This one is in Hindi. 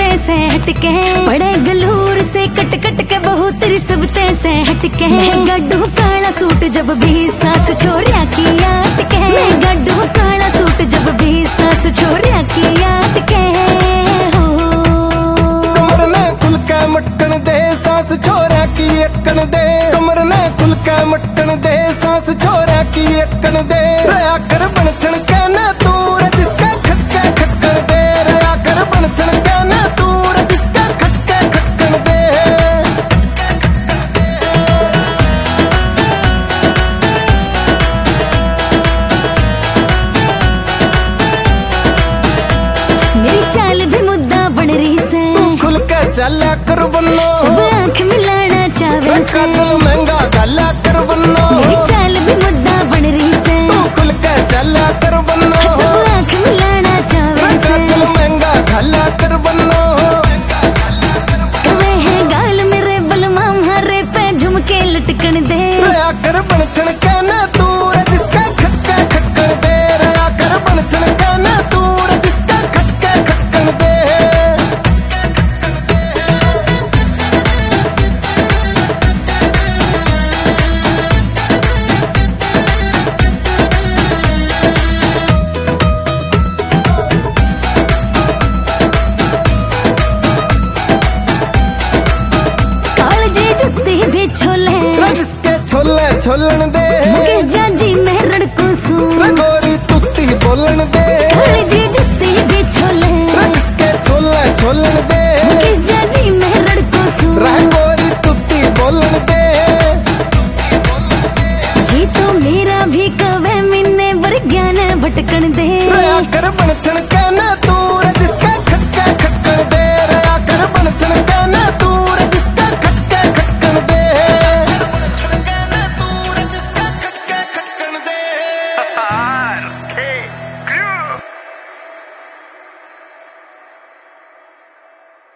सबते से हटके, बड़े गलूर से कट कट के बहुत सबते से हटके। गड्ढू काला सूट जब भी सास छोरिया की अटके, गड्ढू काला सूट जब भी सास छोरिया की अटके। कमर ने खुल के मटकन दे सास छोरिया की अकन दे, कमर ने खुल के मटकन दे सास छोरिया की अकन दे। रया कर बनचन कहना तूर जिसका खटके खटकन दे, रया कर बनचन कहना तूर जिसका खटके खटकन दे। मेरी चाल भी मुद्दा बन रही से, खुल के चला कर बन्नो, सब आँख मिलाना चावे से। काजल महंगा गाला कर बन्नो, मेरी चाल भी मुद्दा बन रही से, खुल के चला कर बन्नो, सब आँख मिलाना चावे से। काजल महंगा गाला कर बन्नो। कवे है गाल मेरे बलमा मारे पे झुमके लटकन दे, रया कर बनचन कहना तूर जिसका खटके खटकन दे, रया कर बनचन कहना तूर जिसका खटके खटकन दे। कालजे जुत्ती भी छोले, जिसके छोले छोलन दे, मुकेश जाजी मेहरण को सूं। गोरी तुत्ती बोलन दे, कालजे जुत्ती भी छोले, जिसके छोले छोलन दे, मुकेश जाजी मेहरण को सूं। गोरी तुत्ती बोलन दे। जी तो मेरा भी कवे मिन्ने वर ज्ञान भटकन दे, रया कर बनचन कहना